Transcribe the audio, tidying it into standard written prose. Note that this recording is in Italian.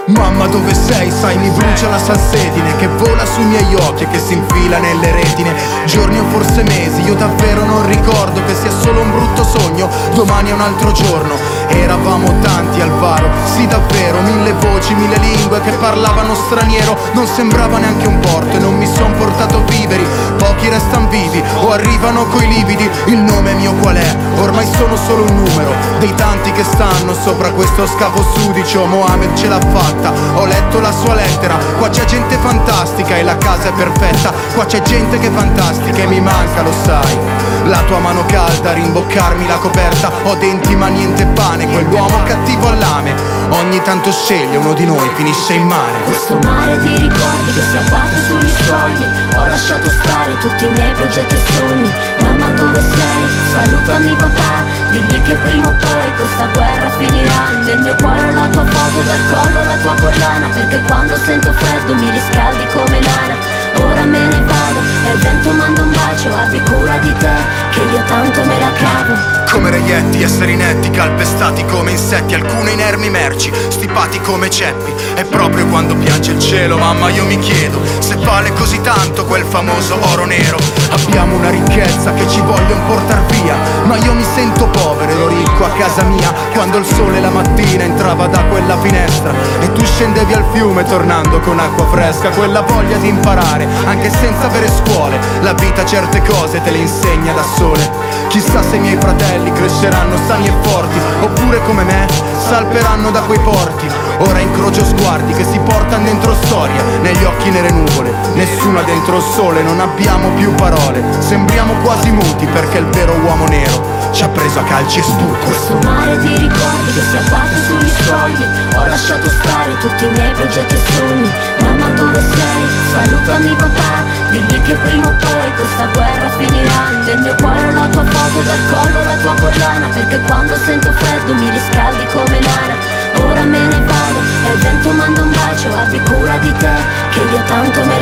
Mamma dove sei? Sai mi brucia la salsedine che vola sui miei occhi e che si infila nelle retine. Giorni o forse mesi, io davvero non ricordo che sia solo un brutto sogno. Domani è un altro giorno. Eravamo tanti al varo, sì davvero, 1000 voci, 1000 lingue che parlavano straniero. Non sembrava neanche un porto e non mi son portato viveri. Pochi restan vivi o arrivano coi lividi. Il nome mio qual è? Ormai sono solo un numero dei tanti che stanno sopra questo scafo sudicio. Mohammed ce l'ha fatta, ho letto la sua lettera. Qua c'è gente fantastica e la casa è perfetta. Qua c'è gente che è fantastica e mi manca, lo sai. La tua mano calda, rimboccarmi la coperta. Ho denti ma niente pane, quell'uomo cattivo all'ame. Ogni tanto sceglie uno di noi, finisce in mare. Questo mare di ricordi che si abbatte sugli scogli. Ho lasciato stare tutti i miei progetti e sogni. Mamma dove sei? Salutami papà. Digli che prima o poi questa guerra finirà. Nel mio cuore la tua foto, dal collo la tua collana. Perché quando sento freddo mi riscaldi come lana. Ora me ne vado e il vento manda un bacio. Abbi cura di te, che io tanto me la cavo. Come reietti, esseri netti, calpestati come insetti, alcune inermi merci, stipati come ceppi. E proprio quando piange il cielo, mamma, io mi chiedo se vale così tanto quel famoso oro nero. Abbiamo una ricchezza che ci vogliono portar via, ma io mi sento povero, ero ricco a casa mia. Quando il sole la mattina entrava da quella finestra e tu scendevi al fiume tornando con acqua fresca. Quella voglia di imparare, anche senza avere scuole. La vita certe cose te le insegna da sole. Chissà se i miei fratelli cresceranno sani e forti, oppure come me salperanno da quei porti. Ora incrocio sguardi che si portano dentro storia, negli occhi nere nuvole, nessuna dentro il sole. Non abbiamo più parole, sembriamo quasi muti perché il vero uomo nero ci ha preso a calci e sputi. Questo mare di ricordi che si abbatte sugli scogli. Ho lasciato stare tutti i miei progetti e sogni. Mamma dove sei? Salutami papà. Digli che prima o poi questa guerra finirà. Nel mio cuore la tua foto, dal collo la tua collana. Perché quando sento freddo mi riscaldi come lana. Ora me ne vado e il vento manda un bacio. Abbi cura di te, che io tanto me